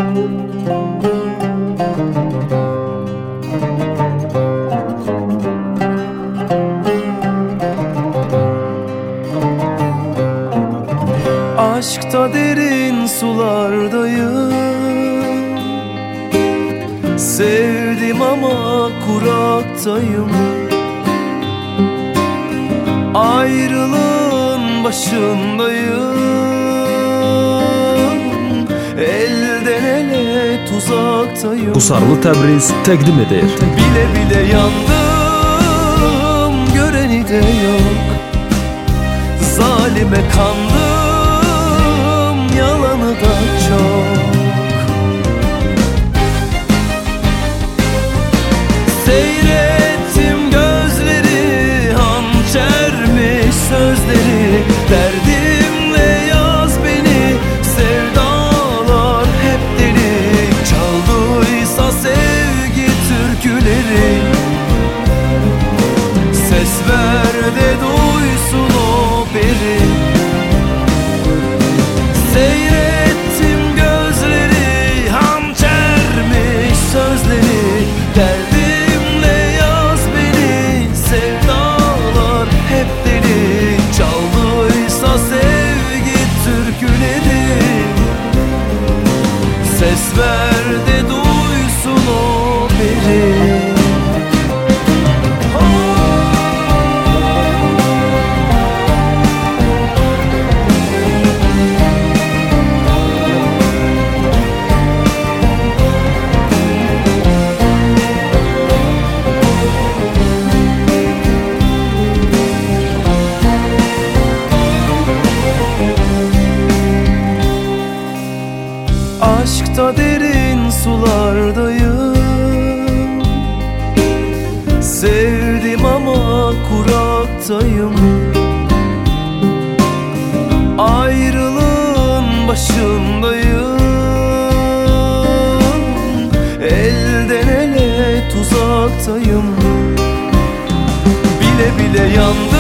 Aşkta derin sulardayım, sevdim ama kuraktayım. Ayrılığın başındayım, elden ele tuzaktayım. Qusarlı Təbriz təqdim edir. Bile bile yandım, göreni de yok. Zalime kandım, yalanı da çok. Seyrettim gözleri, hançermiş sözleri. Derdimle yaz beni, sevdalar hep deli. Çaldıysa sevgi türküleri, ses ver de duysun o beri. Seyrettim gözleri, hançermiş sözleri. Derdimle yaz beni, sevdalar hep deli. Çaldıysa sevgi türküleri, ses ver de duysun o beri. Aşkta derin sulardayım, sevdim ama kuraktayım. Ayrılığın başındayım, elden ele tuzaktayım. Bile bile yandım,